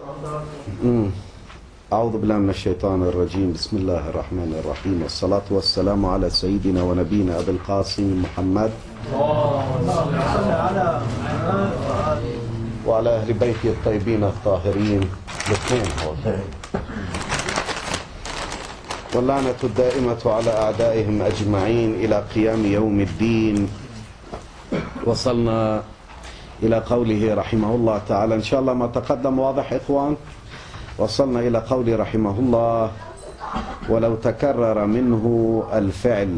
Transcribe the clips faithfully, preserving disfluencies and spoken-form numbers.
أعوذ بالله من الشيطان الرجيم. بسم الله الرحمن الرحيم، والصلاة والسلام على سيدنا ونبينا أبي القاسم محمد وعلى أهل بيته الطيبين الطاهرين الاثنين، واللعنة الدائمة على أعدائهم أجمعين إلى قيام يوم الدين. وصلنا إلى قوله رحمه الله تعالى، إن شاء الله ما تقدم واضح إخوان. وصلنا إلى قول رحمه الله: ولو تكرر منه الفعل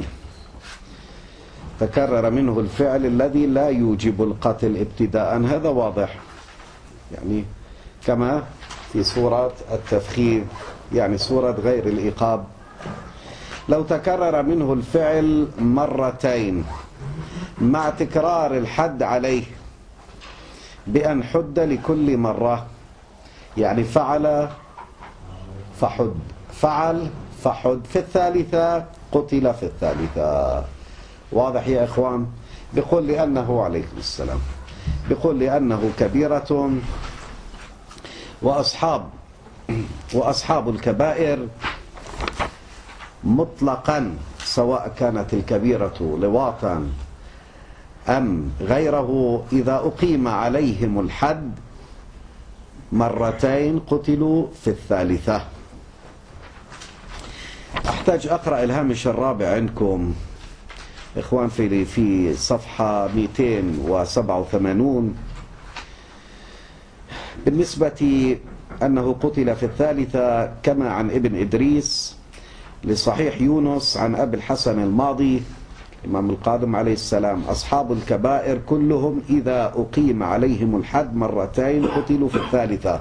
تكرر منه الفعل الذي لا يوجب القتل ابتداء. هذا واضح، يعني كما في سورة التفخير، يعني سورة غير الإيقاب. لو تكرر منه الفعل مرتين مع تكرار الحد عليه بأن حد لكل مرة، يعني فعل فحد، فعل فحد، في الثالثة قتل في الثالثة. واضح يا إخوان؟ بيقول لأنه عليكم السلام بيقول لأنه كبيرة، وأصحاب وأصحاب الكبائر مطلقا، سواء كانت الكبيرة لواطا أم غيره، إذا أقيم عليهم الحد مرتين قتلوا في الثالثة. أحتاج أقرأ الهامش الرابع عندكم إخوان في في صفحة مئتين وسبعة وثمانين. بالنسبة أنه قتل في الثالثة كما عن ابن إدريس لصحيح يونس عن أبي الحسن الماضي الإمام القادم عليه السلام: أصحاب الكبائر كلهم إذا أقيم عليهم الحد مرتين قتلوا في الثالثة.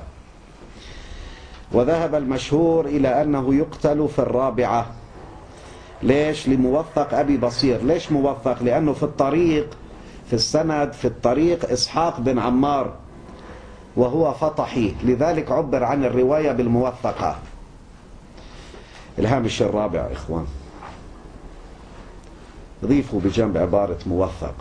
وذهب المشهور إلى أنه يقتل في الرابعة. ليش؟ لموثق أبي بصير. ليش موثق؟ لأنه في الطريق، في السند في الطريق إسحاق بن عمار وهو فطحي، لذلك عبر عن الرواية بالموثقة. الهامش الرابع إخوان، ضيفوا بجنب عبارة موثق: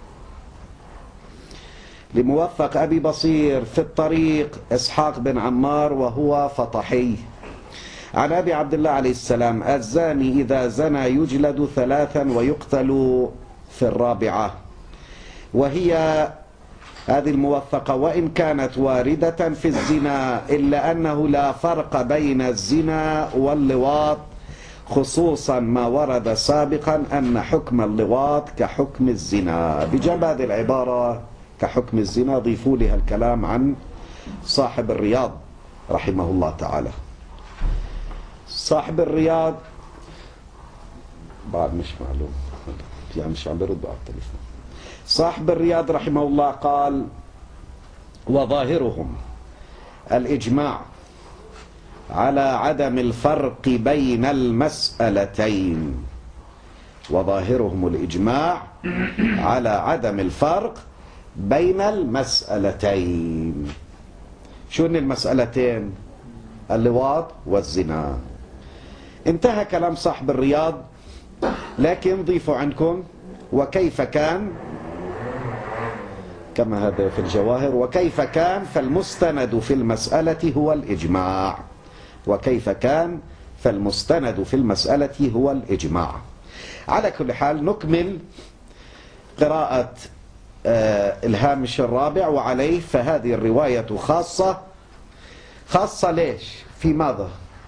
لموثق أبي بصير في الطريق إسحاق بن عمار وهو فطحي عن أبي عبد الله عليه السلام: الزاني إذا زنى يجلد ثلاثا ويقتل في الرابعة. وهي هذه الموثقة وإن كانت واردة في الزنا، إلا أنه لا فرق بين الزنا واللواط، خصوصا ما ورد سابقا أن حكم اللواط كحكم الزنا. بجنب هذه العبارة كحكم الزنا ضيفوا لها الكلام عن صاحب الرياض رحمه الله تعالى. صاحب الرياض بعد مش معلوم، يعني مش عم برد على التليفون. صاحب الرياض رحمه الله قال: وظاهرهم الإجماع على عدم الفرق بين المسألتين. وظاهرهم الإجماع على عدم الفرق بين المسألتين. شو هن المسألتين؟ اللواط والزنا. انتهى كلام صاحب الرياض، لكن ضيفوا عندكم: وكيف كان، كما هذا في الجواهر، وكيف كان فالمستند في المسألة هو الإجماع. وكيف كان فالمستند في المسألة هو الإجماع. على كل حال نكمل قراءة آه الهامش الرابع وعليه. فهذه الرواية خاصة. خاصة ليش؟ في ماذا؟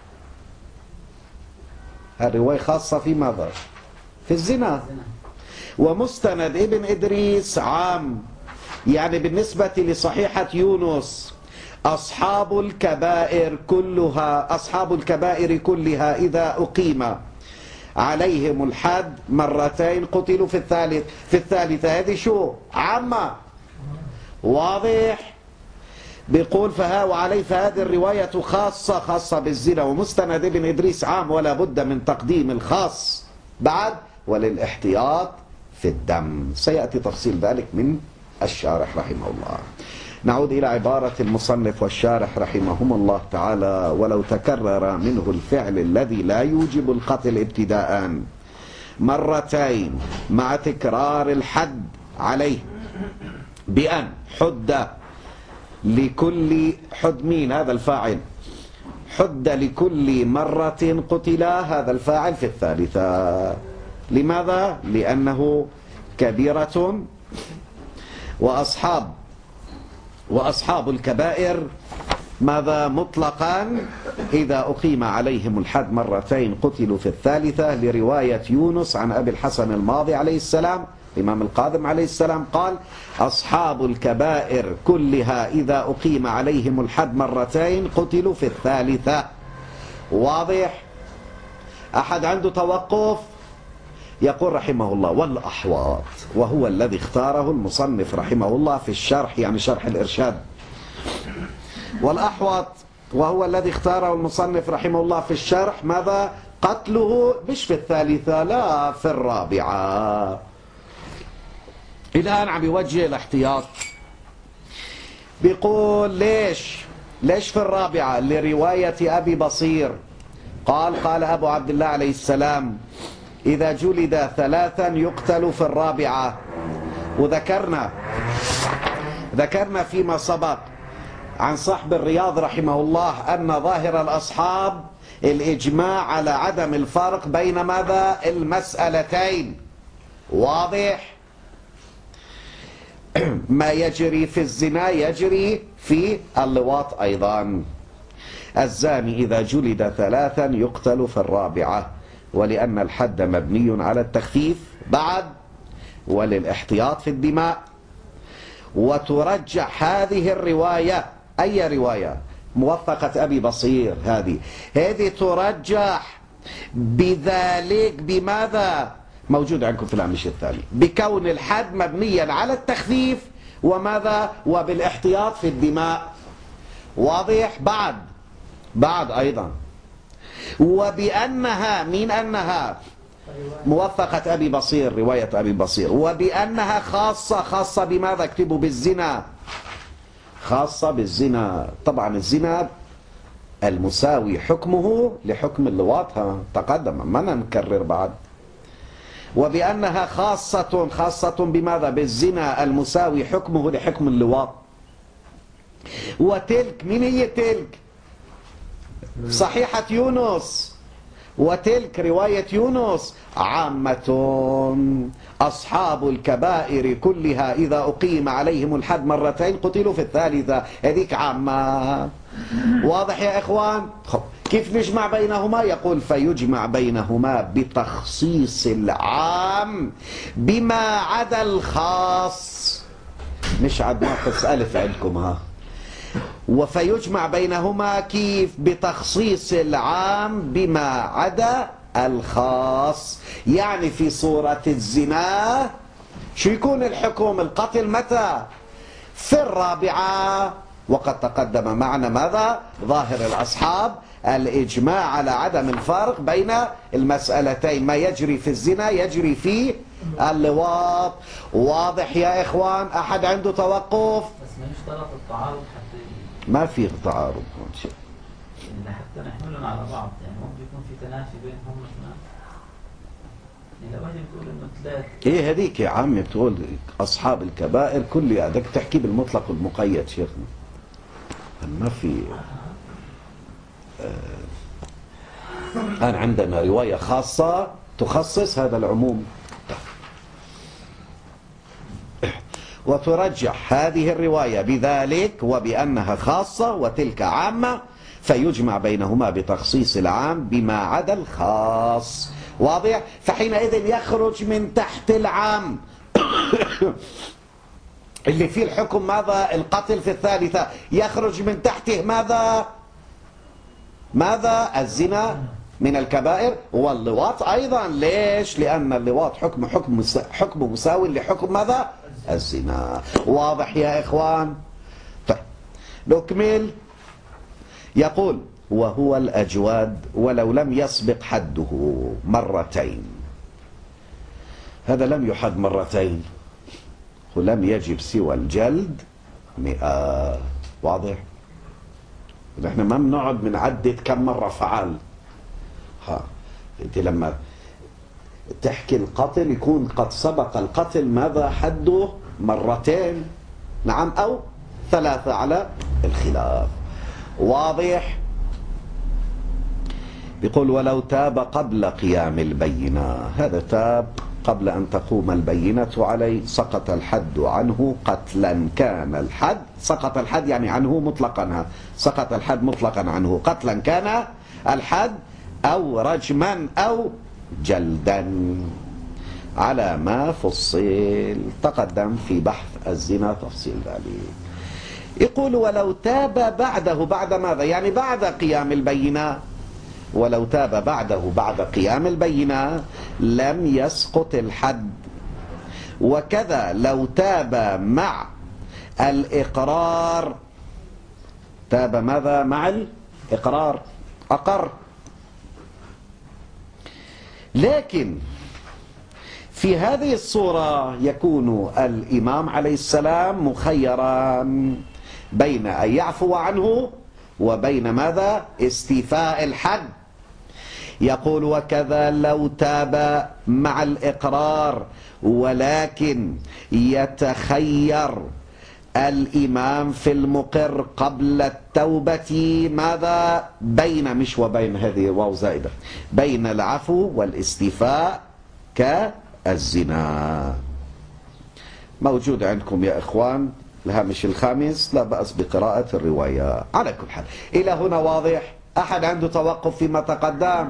الرواية خاصة في ماذا؟ في الزنا. ومستند ابن إدريس عام، يعني بالنسبة لصحيحة يونس أصحاب الكبائر كلها أصحاب الكبائر كلها إذا أقيم عليهم الحد مرتين قتلوا في الثالث في الثالثة. هذه شو؟ عامة. واضح؟ بيقول فها وعليه فهذه الرواية خاصة خاصة بالزنا. ومستند ابن إدريس عام، ولا بد من تقديم الخاص بعد، وللاحتياط في الدم. سيأتي تفصيل ذلك من الشارح رحمه الله. نعود إلى عبارة المصنف والشارح رحمهم الله تعالى: ولو تكرر منه الفعل الذي لا يوجب القتل ابتداء مرتين مع تكرار الحد عليه بأن حد لكل حد مين هذا الفاعل؟ حد لكل مرة قتلا هذا الفاعل في الثالثة. لماذا؟ لأنه كبيرة، وأصحاب وأصحاب الكبائر ماذا مطلقا إذا أقيم عليهم الحد مرتين قتلوا في الثالثة، لرواية يونس عن أبي الحسن الماضي عليه السلام الإمام القاذم عليه السلام قال: أصحاب الكبائر كلها إذا أقيم عليهم الحد مرتين قتلوا في الثالثة. واضح؟ أحد عنده توقف؟ يقول رحمه الله: والأحواط، وهو الذي اختاره المصنف رحمه الله في الشرح، يعني شرح الإرشاد. والأحوط وهو الذي اختاره المصنف رحمه الله في الشرح ماذا؟ قتله مش في الثالثة، لا في الرابعة. الآن عم يوجه الاحتياط، بيقول ليش ليش في الرابعة؟ لرواية أبي بصير قال: قال أبو عبد الله عليه السلام: إذا جلد ثلاثا يقتل في الرابعة. وذكرنا ذكرنا فيما سبق عن صاحب الرياض رحمه الله أن ظاهر الأصحاب الإجماع على عدم الفرق بين ماذا؟ المسألتين. واضح؟ ما يجري في الزنا يجري في اللواط أيضا. الزاني إذا جلد ثلاثا يقتل في الرابعة، ولأن الحد مبني على التخفيف بعد وللاحتياط في الدماء. وترجح هذه الرواية، أي رواية؟ موثقة أبي بصير، هذه هذه ترجح بذلك بماذا؟ موجود عندكم في الهامش الثاني، بكون الحد مبنيا على التخفيف وماذا؟ وبالاحتياط في الدماء. واضح؟ بعد بعد أيضا، وبأنها من أنها موثقة أبي بصير، رواية أبي بصير، وبأنها خاصة خاصة بماذا؟ اكتبوا بالزنا، خاصة بالزنا. طبعا الزنا المساوي حكمه لحكم اللواط، تقدم ما نكرر بعد. وبأنها خاصة خاصة بماذا؟ بالزنا المساوي حكمه لحكم اللواط. وتلك، من هي تلك؟ صحيحة يونس، وتلك رواية يونس: عامة أصحاب الكبائر كلها إذا أقيم عليهم الحد مرتين قتلوا في الثالثة. هذيك عامة. واضح يا إخوان؟ كيف نجمع بينهما؟ يقول: فيجمع بينهما بتخصيص العام بما عدا الخاص. مش عاد ناقص ألف عندكم ها. وفيجمع بينهما كيف؟ بتخصيص العام بما عدا الخاص. يعني في صورة الزنا شو يكون الحكم؟ القتل متى؟ في الرابعة. وقد تقدم معنا ماذا؟ ظاهر الأصحاب الإجماع على عدم الفرق بين المسألتين، ما يجري في الزنا يجري في اللواط. واضح يا إخوان؟ أحد عنده توقف؟ بس ما يشترط التعارض حتى ما في تعارض هون شيء، يعني حتى نحملهم على بعض، يعني ممكن يكون في تنافي بينهم مثلا. يعني لو هذه بتقول انه ثلاث، ايه هذيك يا عمي بتقول اصحاب الكبائر كلها، بدك تحكي بالمطلق والمقيد شيخنا، ما في. آه الان عندنا روايه خاصه تخصص هذا العموم. وترجح هذه الرواية بذلك وبأنها خاصة وتلك عامة، فيجمع بينهما بتخصيص العام بما عدا الخاص. واضح؟ فحينئذ يخرج من تحت العام اللي فيه الحكم ماذا؟ القتل في الثالثة. يخرج من تحته ماذا؟ ماذا؟ الزنا من الكبائر، واللواط أيضا. ليش؟ لأن اللواط حكم حكم حكم مساوي لحكم ماذا؟ الزنا. واضح يا إخوان؟ طيب نكمل. يقول: وهو الأجواد ولو لم يسبق حده مرتين. هذا لم يحد مرتين، ولم يجب سوى الجلد مئة. واضح؟ نحن ما بنقعد بنعدد كم مرة فعل. ها انت لما تحكي القتل يكون قد سبق القتل ماذا؟ حده مرتين، نعم، أو ثلاثة على الخلاف. واضح؟ يقول ولو تاب قبل قيام البينة، هذا تاب قبل أن تقوم البينة عليه، سقط الحد عنه قتلا كان الحد، سقط الحد يعني عنه مطلقا، سقط الحد مطلقا عنه، قتلا كان الحد أو رجما أو جلدا، على ما فصل تقدم في بحث الزنا تفصيل ذلك. يقول ولو تاب بعده، بعد ماذا؟ يعني بعد قيام البينة، ولو تاب بعده بعد قيام البينة لم يسقط الحد. وكذا لو تاب مع الإقرار، تاب ماذا؟ مع الإقرار، أقر. لكن في هذه الصورة يكون الإمام عليه السلام مخيرا بين أن يعفو عنه وبين ماذا؟ استيفاء الحد. يقول وكذا لو تاب مع الإقرار، ولكن يتخير الإمام في المقر قبل التوبة ماذا؟ بين، مش وبين، هذه واو زائدة، بين العفو والاستيفاء كالزنا. موجود عندكم يا إخوان الهامش الخامس، لا بأس بقراءة الرواية. على كل حال إلى هنا واضح؟ أحد عنده توقف فيما تقدم؟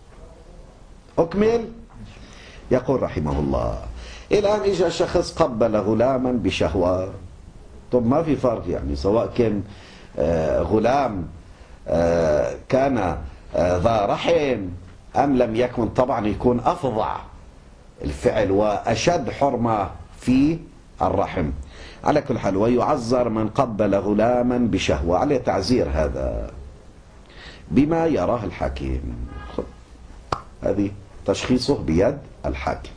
أكمل. يقول رحمه الله الآن إجا شخص قبل غلاما بشهوة، طب ما في فرق يعني سواء كان آه غلام آه كان آه ذا رحم أم لم يكن، طبعا يكون أفظع الفعل وأشد حرمة في الرحم. على كل حال ويعذر من قبل غلاما بشهوة، عليه تعزير هذا بما يراه الحاكم، هذه تشخيصه بيد الحاكم.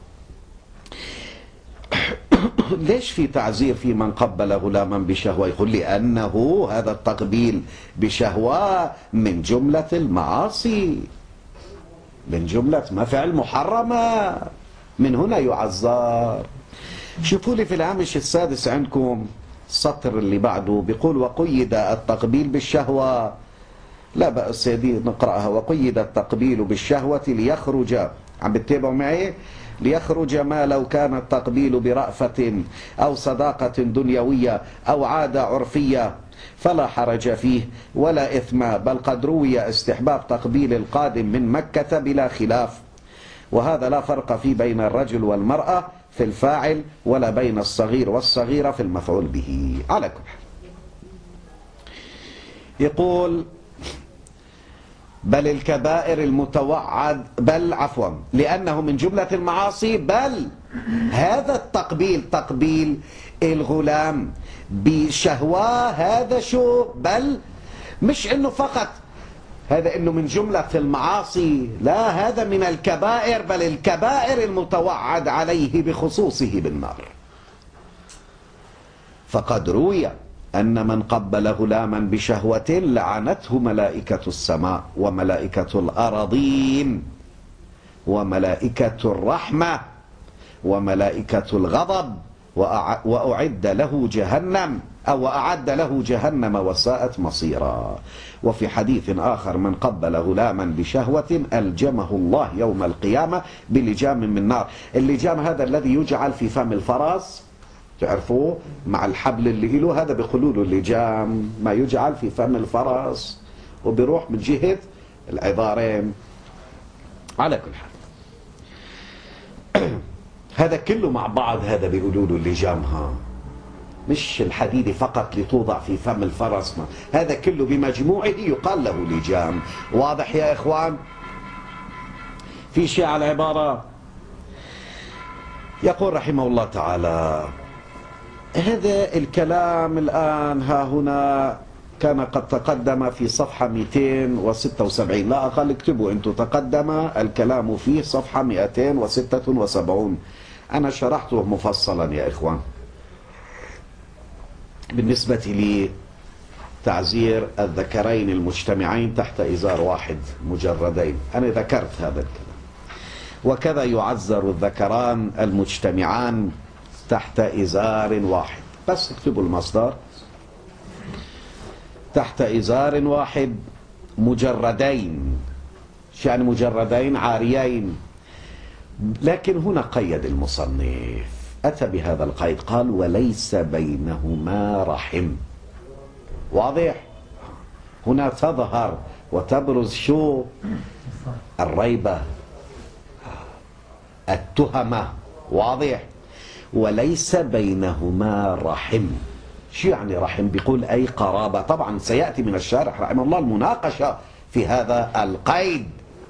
ليش في تعزير في من قبل غلاما بشهوة؟ يقول لأنه هذا التقبيل بشهوة من جملة المعاصي، من جملة ما فعل محرمة، من هنا يعذر. شوفوا لي في الهامش السادس عندكم السطر اللي بعده، بيقول وقيد التقبيل بالشهوة، لا بأس سيدي نقرأها. وقيد التقبيل بالشهوة ليخرج، عم بتتابعوا معي؟ ليخرج ما لو كان التقبيل برأفة أو صداقة دنيوية أو عادة عرفية فلا حرج فيه ولا إثم، بل قد روي استحباب تقبيل القادم من مكة بلا خلاف، وهذا لا فرق فيه بين الرجل والمرأة في الفاعل ولا بين الصغير والصغيرة في المفعول به. على كل حال يقول بل الكبائر المتوعد، بل عفوا لأنه من جملة المعاصي، بل هذا التقبيل تقبيل الغلام بشهوة هذا شو؟ بل مش انه فقط هذا انه من جملة المعاصي، لا هذا من الكبائر، بل الكبائر المتوعد عليه بخصوصه بالنار. فقد روي أن من قبل غلاما بشهوة لعنته ملائكة السماء وملائكة الأراضين وملائكة الرحمة وملائكة الغضب وأعد له جهنم أو أعد له جهنم وساءت مصيرا. وفي حديث آخر من قبل غلاما بشهوة ألجمه الله يوم القيامة بلجام من نار. اللجام هذا الذي يجعل في فم الفرس، تعرفوه مع الحبل اللي له، هذا بيقولوا له اللجام، ما يجعل في فم الفرس وبيروح من جهة العذارين. على كل حال هذا كله مع بعض، هذا بيقولوا له اللجام، ها مش الحديد فقط لتوضع في فم الفرس، ما. هذا كله بمجموعه يقال له لجام. واضح يا إخوان؟ في شيء على العبارة؟ يقول رحمه الله تعالى هذا الكلام الآن ها هنا كان قد تقدم في صفحة مئتين وستة وسبعين، لا أقل اكتبوا أنتم، تقدم الكلام فيه صفحة مئتين وستة وسبعين. أنا شرحته مفصلا يا إخوان بالنسبة لي تعزير الذكرين المجتمعين تحت إزار واحد مجردين، أنا ذكرت هذا الكلام. وكذا يعزر الذكران المجتمعان تحت إزار واحد، بس اكتبوا المصدر تحت إزار واحد مجردين. شو يعني مجردين؟ عاريين. لكن هنا قيد المصنف، أتى بهذا القيد، قال وليس بينهما رحم. واضح؟ هنا تظهر وتبرز شو؟ الريبة، التهمة. واضح؟ وليس بينهما رحم. شو يعني رحم؟ بيقول أي قرابة. طبعا سيأتي من الشارح رحمه الله المناقشة في هذا القيد.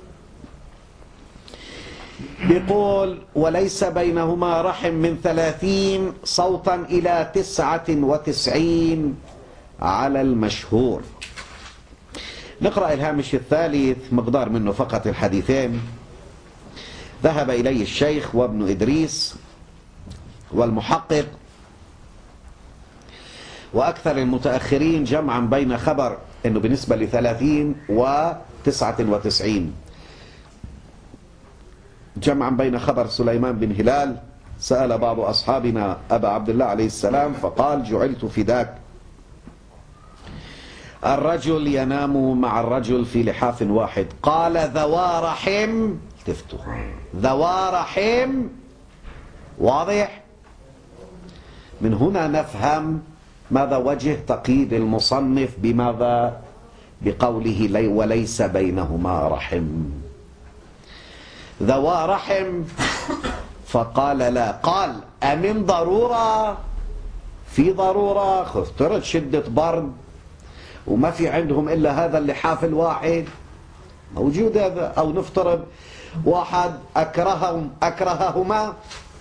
بيقول وليس بينهما رحم من ثلاثين صوتا إلى تسعة وتسعين على المشهور. نقرأ الهامش الثالث، مقدار منه فقط الحديثين. ذهب إليه الشيخ وابن إدريس والمحقق وأكثر المتأخرين جمعا بين خبر أنه بالنسبة لثلاثين وتسعة وتسعين، جمعا بين خبر سليمان بن هلال سأل بعض أصحابنا أبا عبد الله عليه السلام فقال جعلت فداك، الرجل ينام مع الرجل في لحاف واحد، قال ذوا رحم، التفتوا، ذوا رحم. واضح؟ من هنا نفهم ماذا وجه تقييد المصنف بماذا؟ بقوله لي وليس بينهما رحم. ذوا رحم، فقال لا. قال أمن ضرورة؟ في ضرورة، افترض شدة برد وما في عندهم إلا هذا اللحاف الواحد موجود هذا، أو نفترض واحد أكرههم أكرههما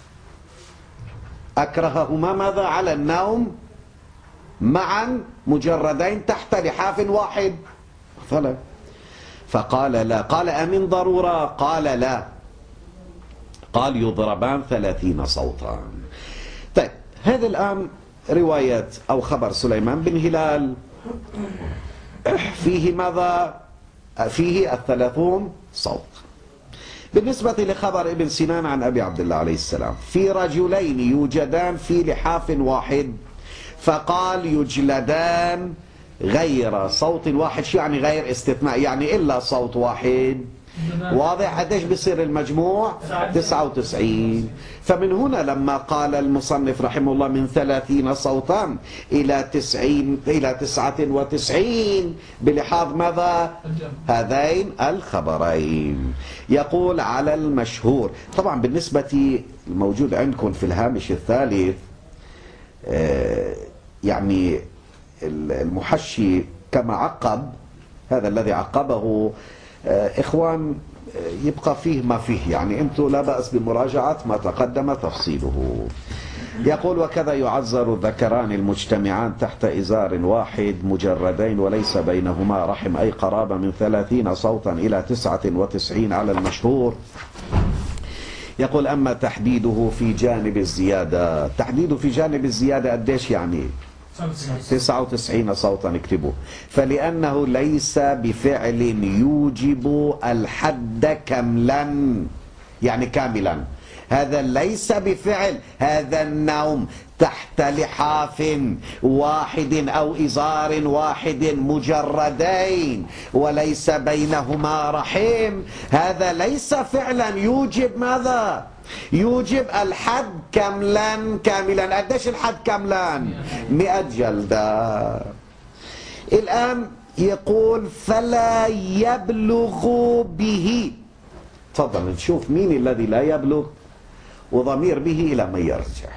أكرههما ماذا؟ على النوم معا مجردين تحت لحاف واحد مثلا، فقال لا. قال أمن ضرورة؟ قال لا. قال يضربان ثلاثين صوتا. طيب هذا الآن رواية أو خبر سليمان بن هلال فيه ماذا؟ فيه الثلاثون صوت. بالنسبة لخبر ابن سنان عن أبي عبد الله عليه السلام في رجلين يوجدان في لحاف واحد فقال يجلدان غير صوت واحد. شو يعني غير؟ استثناء، يعني إلا صوت واحد. واضح؟ قديش بصير المجموع؟ تسعة وتسعين. فمن هنا لما قال المصنف رحمه الله من ثلاثين صوتا إلى تسعين إلى تسعة وتسعين بلحاظ ماذا؟ هذين الخبرين. يقول على المشهور. طبعا بالنسبة الموجود عندكم في الهامش الثالث يعني المحشي كما عقب هذا الذي عقبه إخوان يبقى فيه ما فيه، يعني أنتم لا بأس بمراجعة ما تقدم تفصيله. يقول وكذا يعذر الذكران المجتمعان تحت إزار واحد مجردين وليس بينهما رحم أي قرابة من ثلاثين صوتا إلى تسعة وتسعين على المشهور. يقول أما تحديده في جانب الزيادة، تحديده في جانب الزيادة قديش يعني؟ تسعة وتسعين صوتا اكتبوا. فلأنه ليس بفعل يوجب الحد كملا، يعني كاملا. هذا ليس بفعل، هذا النوم تحت لحاف واحد أو إزار واحد مجردين وليس بينهما رحم، هذا ليس فعلا يوجب ماذا؟ يوجب الحد كاملا. كاملا قديش الحد كاملا؟ مئة جلدة. الآن يقول فلا يبلغ به. تفضل نشوف مين الذي لا يبلغ وضمير به إلى من يرجع.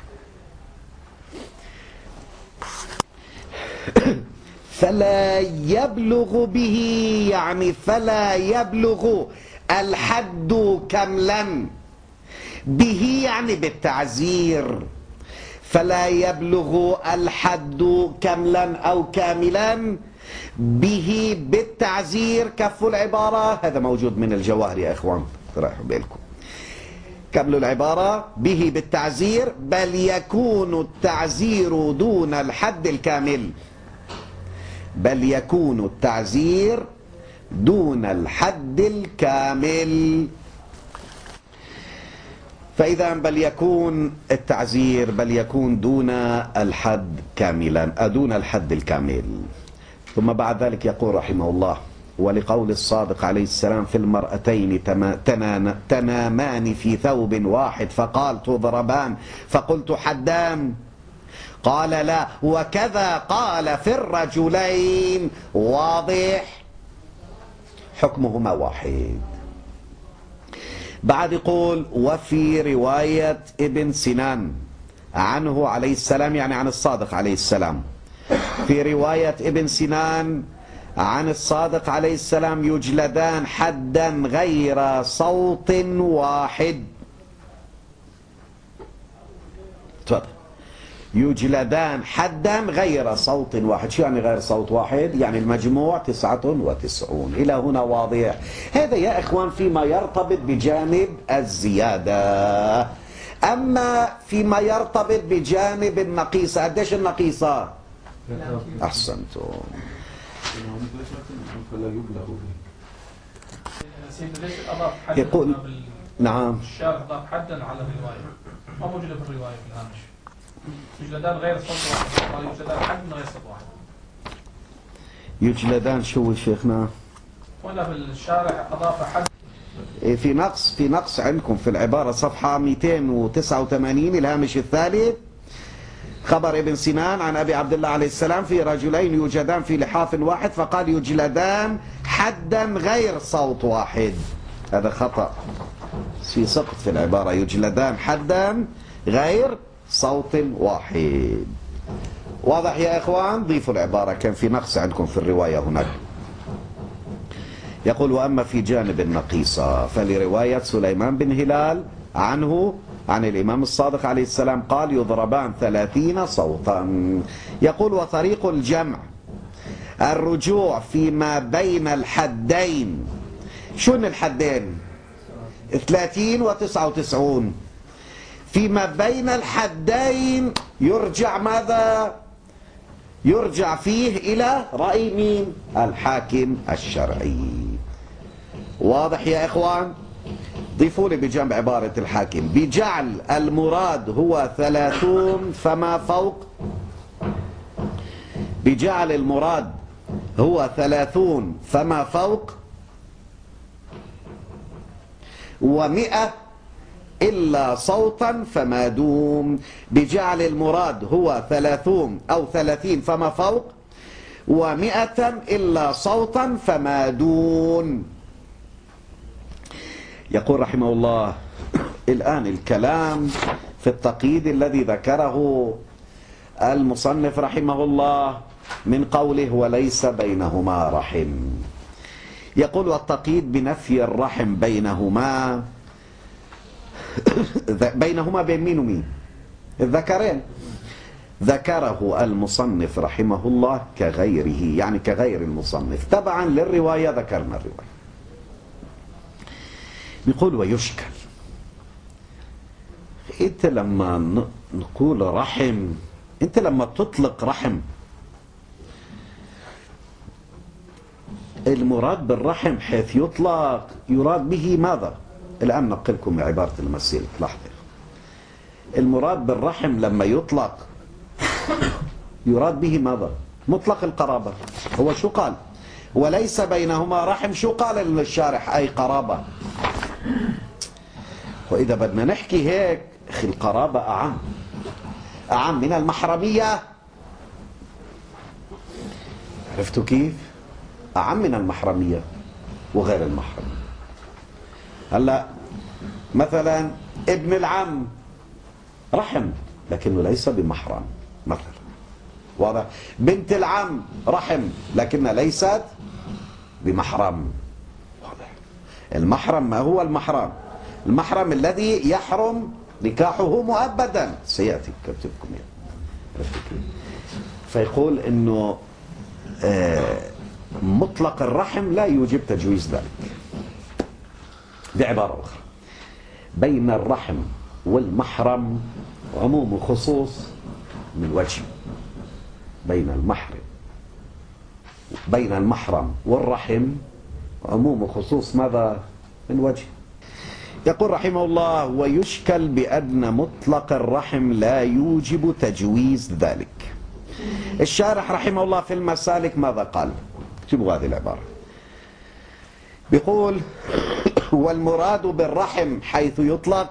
فلا يبلغ به يعني فلا يبلغ الحد كاملا. به يعني بالتعزير. فلا يبلغ الحد كاملا أو كاملا به بالتعزير. كف العبارة هذا موجود من الجواهر يا إخوان، رايحوا بالكم. كملوا العبارة به بالتعزير بل يكون التعزير دون الحد الكامل. بل يكون التعزير دون الحد الكامل. فإذا بل يكون التعزير بل يكون دون الحد كاملا، دون الحد الكامل. ثم بعد ذلك يقول رحمه الله: ولقول الصادق عليه السلام في المرأتين تنامان في ثوب واحد فقال تضربان فقلت حدان، قال لا، وكذا قال في الرجلين. واضح؟ حكمهما واحد. بعد يقول: وفي رواية ابن سنان عنه عليه السلام، يعني عن الصادق عليه السلام، في رواية ابن سنان عن الصادق عليه السلام: يجلدان حدا غير صوت واحد. تفضل. يجلدان حدا غير صوت واحد. شو يعني غير صوت واحد؟ يعني المجموع تسعة وتسعون. إلى هنا واضح؟ هذا يا إخوان فيما يرتبط بجانب الزيادة. أما فيما يرتبط بجانب النقيصة، قديش النقيصة؟ أحسنتم. يقول نعم. الشارع ضاف حدا على الرواية، ما موجودة في الرواية في الهامش. يجلدان غير صوت واحد، قال يجلدان حد من غير صوت واحد. يجلدان شو شيخنا؟ ولا في الشارع أضاف حد. في نقص في نقص عندكم في العبارة صفحة مئتين وتسعة وثمانين الهامش الثالث، خبر ابن سنان عن أبي عبد الله عليه السلام: في رجلين يوجدان في لحاف واحد فقال يجلدان حدا غير صوت واحد. هذا خطأ، في سقط في العبارة. يجلدان حدا غير صوت واحد. واضح يا إخوان؟ ضيفوا العبارة، كان في نقص عندكم في الرواية هناك. يقول: وأما في جانب النقيصة فلرواية سليمان بن هلال عنه عن الإمام الصادق عليه السلام قال: يضربان ثلاثين صوتا. يقول: وطريق الجمع الرجوع فيما بين الحدين. شون الحدين؟ ثلاثين وتسعة وتسعون. فيما بين الحدين يرجع ماذا؟ يرجع فيه إلى رأي مين؟ الحاكم الشرعي. واضح يا إخوان؟ ضيفوا لي بجنب عبارة الحاكم: بجعل المراد هو ثلاثون فما فوق. بجعل المراد هو ثلاثون فما فوق ومئة إلا صوتا فما دون. بجعل المراد هو ثلاثون أو ثلاثين فما فوق ومئة إلا صوتا فما دون. يقول رحمه الله: الآن الكلام في التقييد الذي ذكره المصنف رحمه الله من قوله وليس بينهما رحم. يقول: والتقييد بنفي الرحم بينهما بينهما بين مين ومين؟ الذكرين. ذكره المصنف رحمه الله كغيره، يعني كغير المصنف، تبعا للرواية ذكرنا الرواية. يقول: ويشكل. انت لما نقول رحم، انت لما تطلق رحم، المراد بالرحم حيث يطلق يراد به ماذا؟ الآن نقلكم عبارة المسير. لحظة. المراد بالرحم لما يطلق يراد به ماذا؟ مطلق القرابة. هو شو قال؟ وليس بينهما رحم. شو قال الشارح؟ أي قرابة. وإذا بدنا نحكي هيك، أخي القرابة أعم أعم من المحرمية. عرفتوا كيف؟ أعم من المحرمية وغير المحرمية. هلا مثلا ابن العم رحم لكنه ليس بمحرم مثلا. واضح؟ بنت العم رحم لكنها ليست بمحرم. واضح؟ المحرم ما هو المحرم؟ المحرم الذي يحرم نكاحه مؤبدا. سيأتي كتبكم يعني. فيقول انه آه مطلق الرحم لا يوجب تجويز ذلك. بعبارة أخرى، بين الرحم والمحرم عموم وخصوص من وجه. بين المحرم بين المحرم والرحم عموم وخصوص ماذا؟ من وجه. يقول رحمه الله: ويشكل بأن مطلق الرحم لا يوجب تجويز ذلك، الشارح رحمه الله في المسالك ماذا قال؟ اكتبوا هذه العبارة. بيقول: والمراد بالرحم حيث يطلق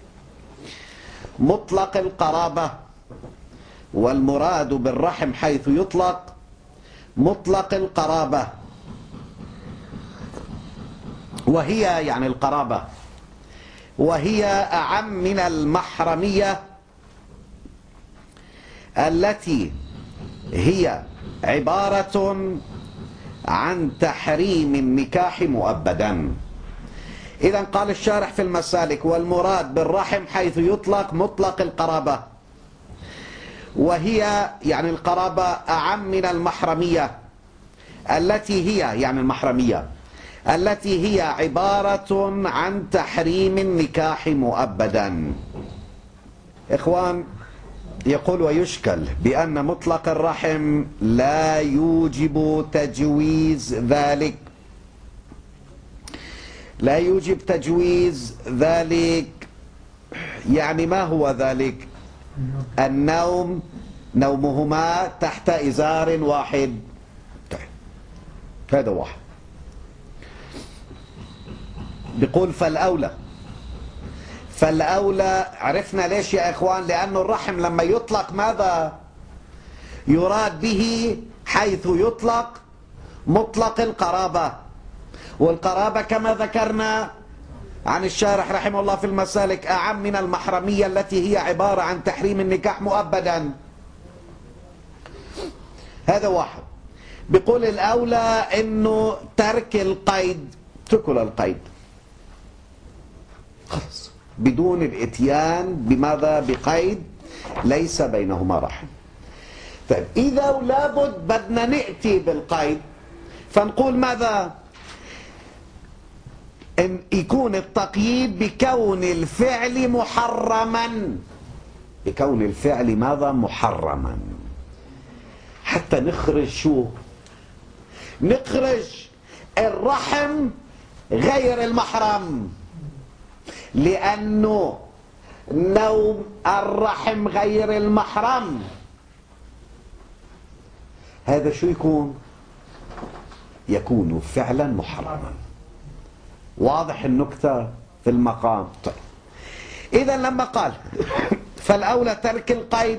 مطلق القرابة، والمراد بالرحم حيث يطلق مطلق القرابة، وهي يعني القرابة، وهي أعم من المحرمية التي هي عبارة عن تحريم النكاح مؤبدا. إذن قال الشارح في المسالك: والمراد بالرحم حيث يطلق مطلق القرابة، وهي يعني القرابة أعم من المحرمية التي هي يعني المحرمية التي هي عبارة عن تحريم النكاح مؤبدا. إخوان، يقول: ويشكل بأن مطلق الرحم لا يوجب تجويز ذلك، لا يوجب تجويز ذلك. يعني ما هو ذلك؟ النوم، نومهما تحت إزار واحد. طيب، هذا واحد. بيقول: فالأولى فالأولى عرفنا ليش يا إخوان؟ لأن الرحم لما يطلق ماذا يراد به؟ حيث يطلق مطلق القرابة، والقرابة كما ذكرنا عن الشارح رحمه الله في المسالك أعم من المحرمية التي هي عبارة عن تحريم النكاح مؤبدا. هذا واحد. بيقول الأولى إنه ترك القيد، تركوا القيد خلاص بدون الاتيان بماذا؟ بقيد ليس بينهما رحم. طيب، إذا لابد بدنا نأتي بالقيد فنقول ماذا؟ إن يكون التقييد بكون الفعل محرما، بكون الفعل ماذا؟ محرما، حتى نخرج شو؟ نخرج الرحم غير المحرم، لأنه نوم الرحم غير المحرم هذا شو يكون؟ يكون فعلا محرما. واضح النكتة في المقام؟ طيب، إذا لما قال فالأولى ترك القيد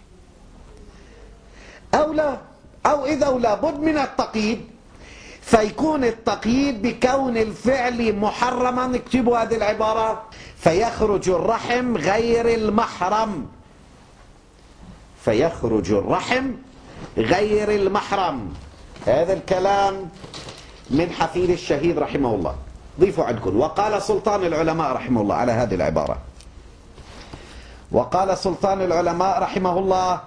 أولى، أو إذا لابد من التقييد فيكون التقييد بكون الفعل محرما. اكتبوا هذه العبارة: فيخرج الرحم غير المحرم، فيخرج الرحم غير المحرم. هذا الكلام من حفيد الشهيد رحمه الله. ضيفوا عندكم: وقال سلطان العلماء رحمه الله على هذه العبارة، وقال سلطان العلماء رحمه الله: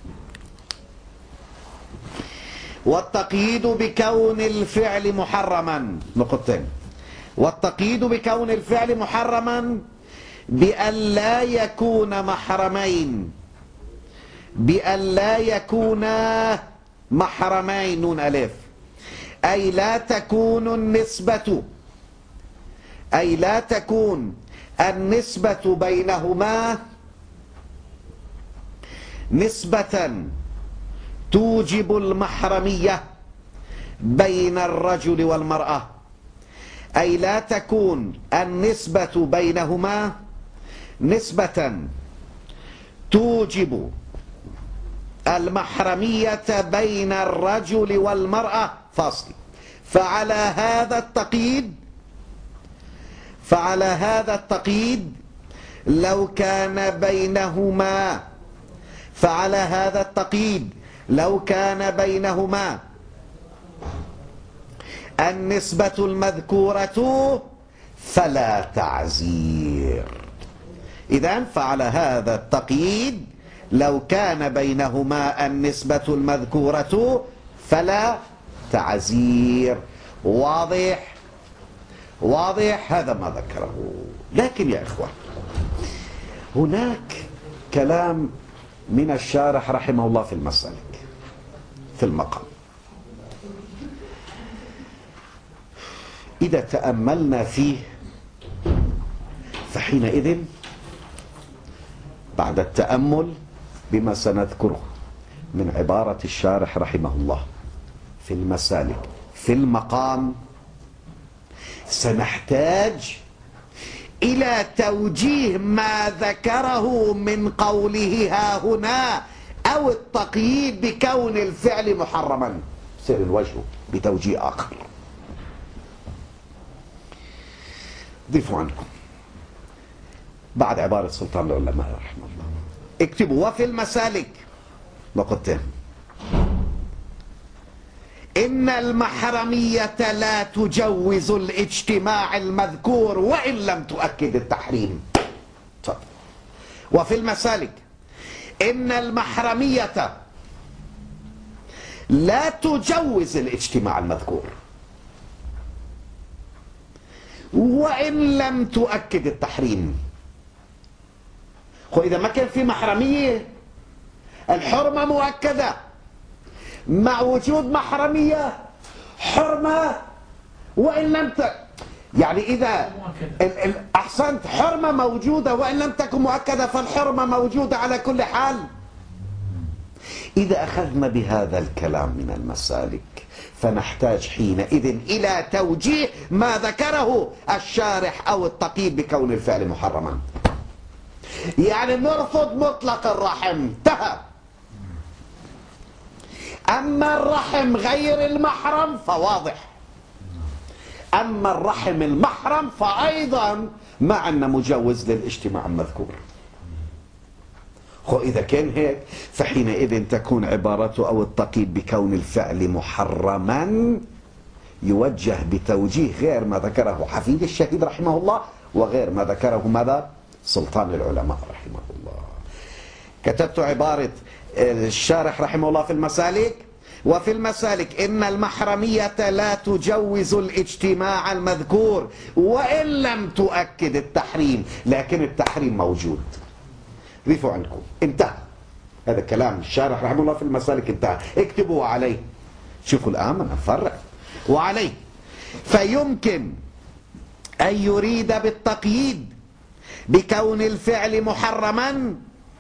والتقييد بكون الفعل محرما، نقطتين، والتقييد بكون الفعل محرما بأن لا يكون محرمين، بأن لا يكونا محرمين، نون ألف، أي لا تكون النسبة أي لا تكون النسبة بينهما نسبة توجب المحرمية بين الرجل والمرأة، أي لا تكون النسبة بينهما نسبة توجب المحرمية بين الرجل والمرأة، فاصل. فعلى هذا التقييد فعلى هذا التقييد لو كان بينهما فعلى هذا التقييد لو كان بينهما النسبة المذكورة فلا تعزير. إذن فعلى هذا التقييد لو كان بينهما النسبة المذكورة فلا تعزير. واضح؟ واضح؟ هذا ما ذكره. لكن يا إخوان، هناك كلام من الشارح رحمه الله في المسالك في المقام. إذا تأملنا فيه فحينئذ بعد التأمل بما سنذكره من عبارة الشارح رحمه الله في المسالك في المقام سنحتاج إلى توجيه ما ذكره من قوله ها هنا أو التقييد بكون الفعل محرما، سير الوجه بتوجيه آخر. ضيفوا عنكم بعد عبارة سلطان العلماء رحمه الله اكتبوا وفي المسالك نقطتين: إن المحرمية لا تجوز الاجتماع المذكور وإن لم تؤكد التحريم. طيب. وفي المسالك إن المحرمية لا تجوز الاجتماع المذكور وإن لم تؤكد التحريم. إذا ما كان في محرمية الحرمة مؤكدة، مع وجود محرمية حرمة وإن لم ت... يعني إذا ال... ال... أحسنت، حرمة موجودة وإن لم تكن مؤكدة فالحرمة موجودة على كل حال. إذا أخذنا بهذا الكلام من المسالك فنحتاج حينئذ إلى توجيه ما ذكره الشارح أو التقييد بكون الفعل محرما. يعني نرفض مطلق الرحم، انتهى. أما الرحم غير المحرم فواضح، أما الرحم المحرم فأيضا ما عندنا مجوز للاجتماع المذكور. خو إذا كان هيك فحينئذ تكون عبارته أو التقييد بكون الفعل محرما يوجه بتوجيه غير ما ذكره حفيد الشهيد رحمه الله وغير ما ذكره ماذا؟ سلطان العلماء رحمه الله. كتبت عبارة الشارح رحمه الله في المسالك: وفي المسالك إن المحرمية لا تجوز الاجتماع المذكور وإن لم تؤكد التحريم، لكن التحريم موجود. ضيفوا عندكم، انتهى هذا كلام الشارح رحمه الله في المسالك، انتهى. اكتبوا عليه، شوفوا الآن نفرق وعليه. فيمكن أن يريد بالتقييد بكون الفعل محرما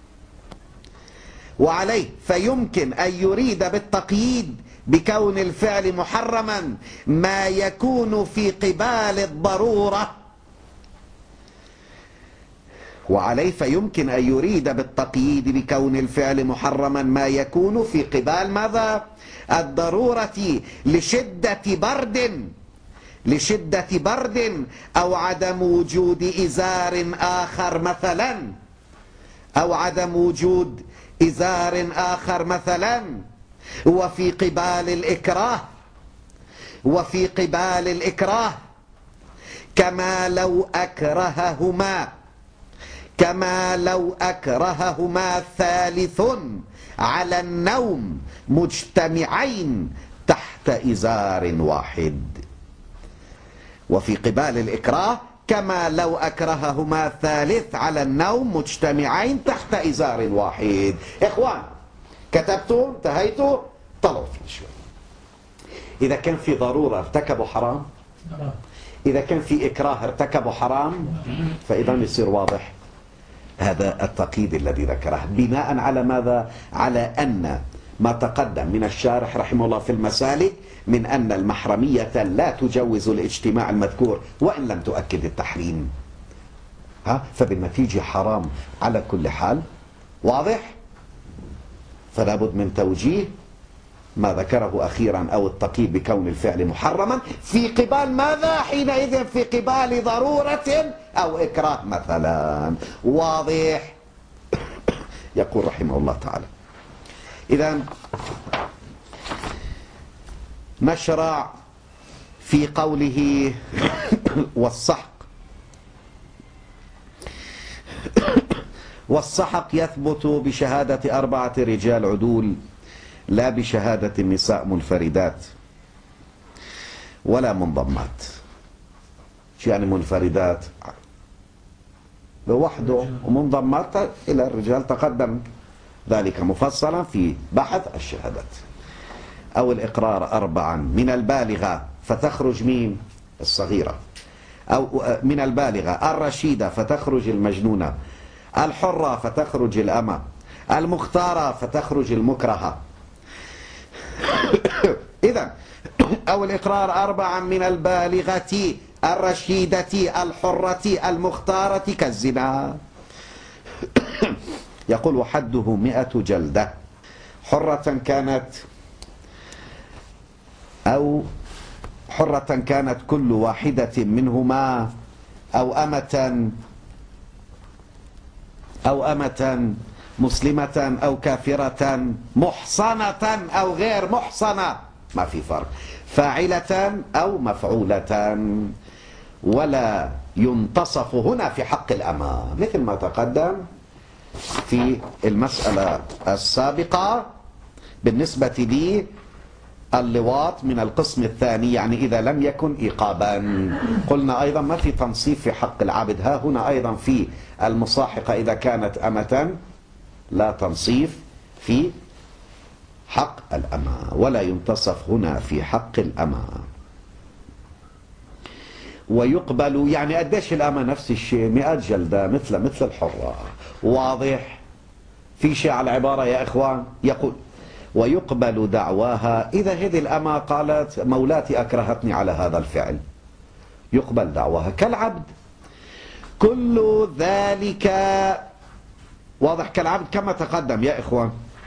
وعليه فيمكن أن يريد بالتقييد بكون الفعل محرما ما يكون في قبال الضرورة وعليه فيمكن أن يريد بالتقييد بكون الفعل محرما ما يكون في قبال ماذا؟ الضرورة لشدة برد لشدة برد أو عدم وجود إزار آخر مثلا أو عدم وجود إزار آخر مثلا وفي قبال الإكراه وفي قبال الإكراه كما لو أكرههما كما لو أكرههما ثالث على النوم مجتمعين تحت إزار واحد. وفي قبال الإكراه كما لو أكرههما ثالث على النوم مجتمعين تحت إزار واحد. إخوان كتبتوا انتهيتوا، طلعوا فيه شوي. إذا كان في ضرورة ارتكبوا حرام، إذا كان في إكراه ارتكبوا حرام، فإذا يصير واضح هذا التقييد الذي ذكره بناء على ماذا؟ على أن ما تقدم من الشارح رحمه الله في المسالك من أن المحرمية لا تجوز الاجتماع المذكور وإن لم تؤكد التحريم، ها فبالنتيجة حرام على كل حال. واضح؟ فلا بد من توجيه ما ذكره أخيرا أو التقييد بكون الفعل محرما في قبال ماذا؟ حينئذ في قبال ضرورة أو إكراه مثلا. واضح؟ يقول رحمه الله تعالى: إذا نشرع في قوله والسحق. والسحق يثبت بشهادة أربعة رجال عدول لا بشهادة النساء منفردات ولا منضمات. شو يعني منفردات؟ لوحده، ومنضمات إلى الرجال تقدم ذلك مفصلا في بحث الشهادات. أو الإقرار أربعا من البالغة فتخرج مين؟ الصغيرة، أو من البالغة الرشيدة فتخرج المجنونة، الحرة فتخرج الأمة، المختارة فتخرج المكرهة، إذن أو الإقرار أربعا من البالغة الرشيدة الحرة المختارة كالزنا. يقول وحده مئة جلدة، حرة كانت أو حرة كانت كل واحدة منهما أو أمة أو أمة مسلمة أو كافرة محصنة أو غير محصنة، ما في فرق، فاعلة أو مفعولة، ولا ينتصف هنا في حق الأمة مثل ما تقدم في المسألة السابقة بالنسبة لي اللواط من القسم الثاني، يعني إذا لم يكن إيقابا. قلنا أيضا ما في تنصيف في حق العبد، ها هنا أيضا في المصاحقة إذا كانت أمة لا تنصيف في حق الأمة، ولا ينتصف هنا في حق الأمة. ويقبل يعني قديش الأمة؟ نفس الشيء، مئة جلدة مثل مثل الحرة. واضح؟ في شيء على العبارة يا إخوان؟ يقول ويقبل دعواها إذا هذه الأمة قالت مولاتي أكرهتني على هذا الفعل، يقبل دعواها كالعبد. كل ذلك واضح كالعبد كما تقدم يا إخوان.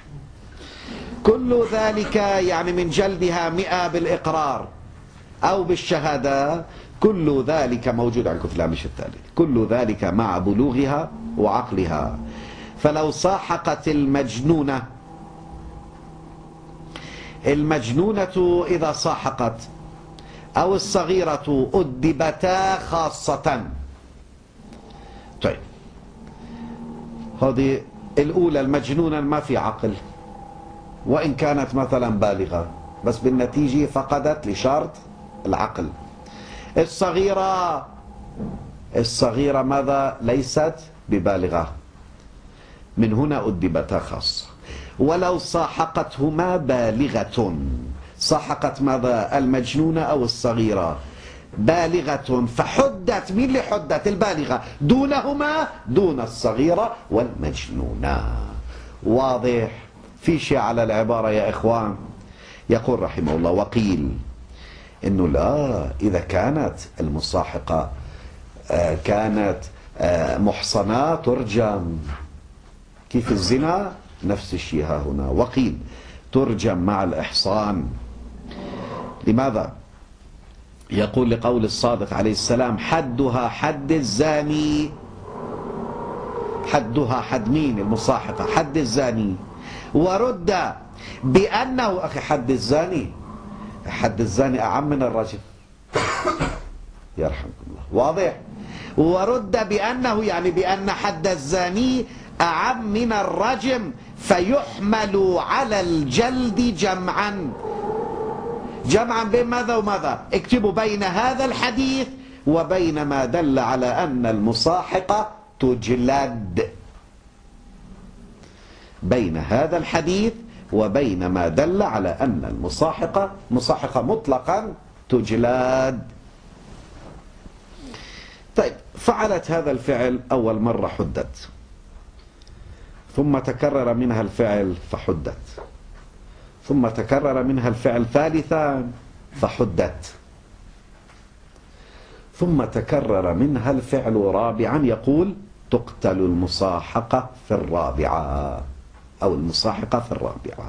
كل ذلك يعني من جلدها مئة بالإقرار أو بالشهادة، كل ذلك موجود عندكم في الهامش الثالث. كل ذلك مع بلوغها وعقلها. فلو صاحقت المجنونة، المجنونة إذا صاحقت أو الصغيرة أدبتا خاصة. طيب هذه الأولى المجنونة ما في عقل، وإن كانت مثلا بالغة بس بالنتيجة فقدت لشرط العقل. الصغيرة الصغيرة ماذا؟ ليست ببالغة، من هنا أدبتا خاصة. ولو صاحقتهما بالغة، صاحقت ماذا؟ المجنونة أو الصغيرة بالغة، فحدت، مين اللي حدت؟ البالغة، دونهما دون الصغيرة والمجنونة. واضح؟ في شيء على العبارة يا إخوان؟ يقول رحمه الله وقيل إنه لا، إذا كانت المصاحقة كانت محصنة ترجم كيف الزنا، نفس الشيء ها هنا. وقيل ترجم مع الإحصان. لماذا؟ يقول لقول الصادق عليه السلام حدها حد الزاني. حدها حد مين؟ المصاحقة، حد الزاني. ورد بأنه أخي حد الزاني، حد الزاني أعم من الرجم، يرحمكم الله. واضح؟ ورد بأنه يعني بأن حد الزاني أعم من الرجم، فيحمل على الجلد جمعا. جمعا بين ماذا وماذا؟ اكتبوا بين هذا الحديث وبين ما دل على أن المصاحقة تجلد. بين هذا الحديث وبين ما دل على أن المصاحقة مصاحقة مطلقا تجلد. طيب فعلت هذا الفعل أول مرة حدت، ثم تكرر منها الفعل فحدت، ثم تكرر منها الفعل ثالثا فحدت، ثم تكرر منها الفعل رابعا. يقول تقتل المصاحقة في الرابعة أو المصاحقة في الرابعة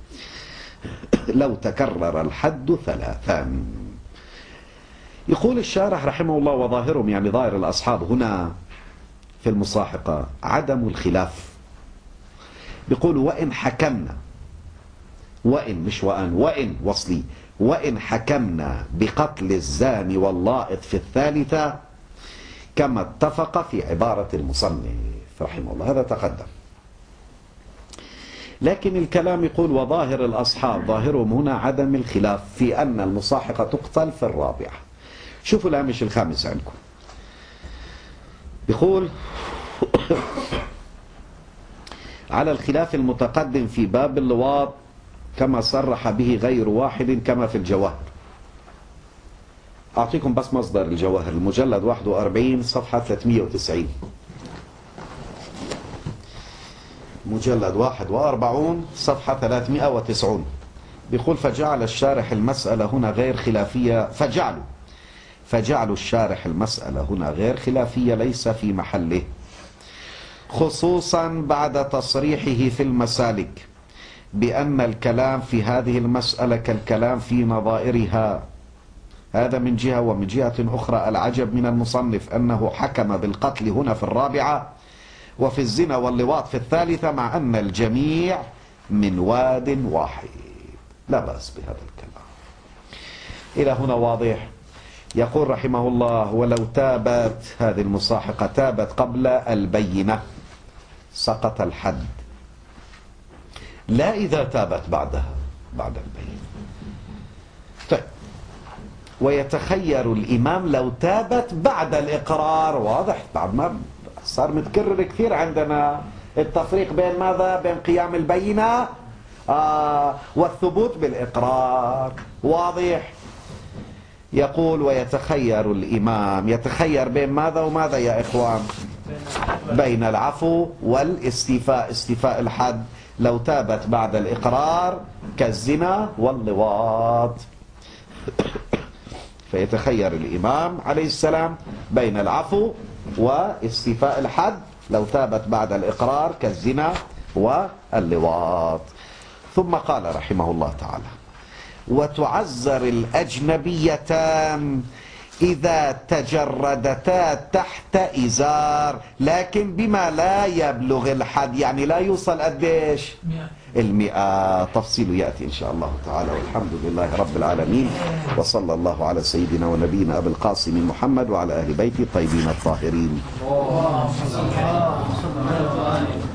لو تكرر الحد ثلاثا. يقول الشارح رحمه الله وظاهرهم يعني ظاهر الأصحاب هنا في المصاحقة عدم الخلاف. بيقول وإن حكمنا، وإن مش وأن، وإن وصلي، وإن حكمنا بقتل الزاني واللائط في الثالثة كما اتفق في عبارة المصنف رحمه الله. هذا تقدم. لكن الكلام يقول وظاهر الأصحاب ظاهرهم هنا عدم الخلاف في أن المصاحقة تقتل في الرابعة. شوفوا الهامش الخامس عندكم. يقول على الخلاف المتقدم في باب اللواط كما صرح به غير واحد كما في الجواهر. أعطيكم بس مصدر الجواهر، المجلد واحد وأربعين صفحة ثلاثمئة وتسعين. مجلد واحد وأربعون صفحة ثلاثمئة وتسعون. بيقول فجعل الشارح المسألة هنا غير خلافية فجعلوا فجعلوا الشارح المسألة هنا غير خلافية ليس في محله، خصوصا بعد تصريحه في المسالك بأن الكلام في هذه المسألة كالكلام في نظائرها. هذا من جهة، ومن جهة أخرى العجب من المصنف أنه حكم بالقتل هنا في الرابعة وفي الزنا واللواط في الثالثة، مع أن الجميع من واد واحد. لا بأس بهذا الكلام. إلى هنا واضح. يقول رحمه الله ولو تابت هذه المصاحقة تابت قبل البينة سقط الحد، لا إذا تابت بعدها بعد البينة. طيب، ويتخير الإمام لو تابت بعد الإقرار. واضح، بعد ما صار متكرر كثير عندنا التفريق بين ماذا؟ بين قيام البينة آه والثبوت بالإقرار. واضح. يقول ويتخير الإمام، يتخير بين ماذا وماذا يا إخوان؟ بين العفو والاستيفاء، استيفاء الحد لو تابت بعد الإقرار كالزنا واللواط. فيتخير الإمام عليه السلام بين العفو واستيفاء الحد لو تابت بعد الإقرار كالزنا واللواط. ثم قال رحمه الله تعالى وتعزر الأجنبيتان إذا تجردتا تحت إزار، لكن بما لا يبلغ الحد، يعني لا يوصل قديش؟ المئة. تفصيل يأتي إن شاء الله تعالى. والحمد لله رب العالمين، وصلى الله على سيدنا ونبينا أبي القاسم محمد وعلى أهل بيته الطيبين الطاهرين.